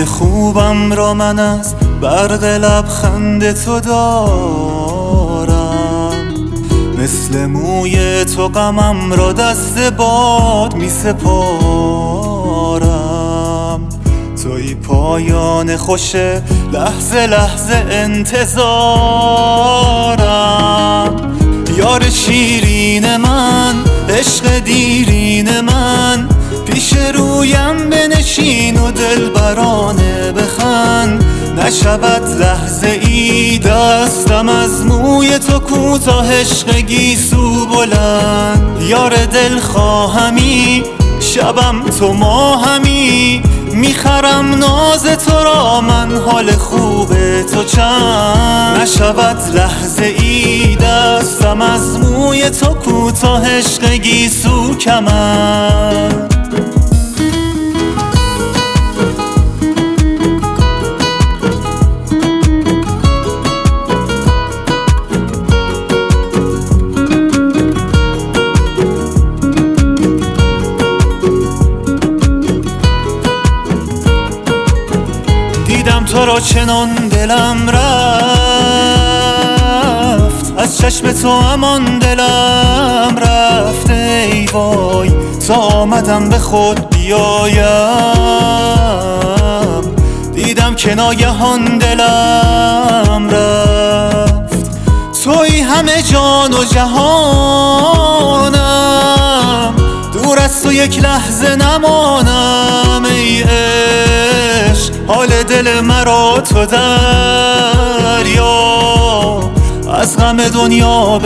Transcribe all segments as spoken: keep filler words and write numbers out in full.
حال خوبم را من از برق لبخند تو دارم، مثل موی تو غمم را دست باد می سپارم. توی پایان خوش لحظه لحظه انتظارم. یار شیرین من، عشق دیرین من، پیش رویم بنشین و دلبرانه بخند. نشود لحظه ای دستم از موی تو کوتاه، عشق گیسو بلند. یار دل خواهمی، شبم تو ماهمی، میخرم ناز تو را من، حال خوب تو چند. نشود لحظه ای دستم از موی تو کوتاه، عشق گیسو کمند. دیدم تو را چنان دلم رفت، از چشم تو امان دلم رفت. ای وای تا آمدم به خود بیایم، دیدم که ناگهان دلم رفت. توی همه جان و جهانم، دور از تو یک لحظه نمانم. ای عشق حال دل مرا تو دریا، از غم دنیا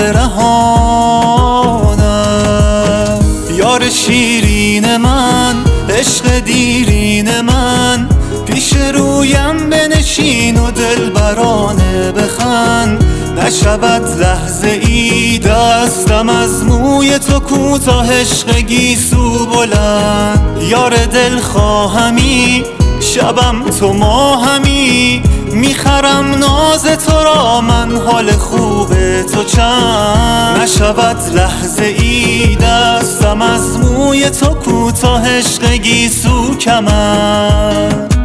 برهانم. یار شیرین من، عشق دیرین من، پیش رویم بنشین و دلبرانه بخند. نشود لحظه ای دستم از موی تو کوتاه، عشق گیسو بلند. یار دل خواهمی، شبم تو ماهمی، میخرم ناز تو را من، حال خوب تو چند. نشود لحظه ای دستم از موی تو کوتاه، عشق گیسو کمند.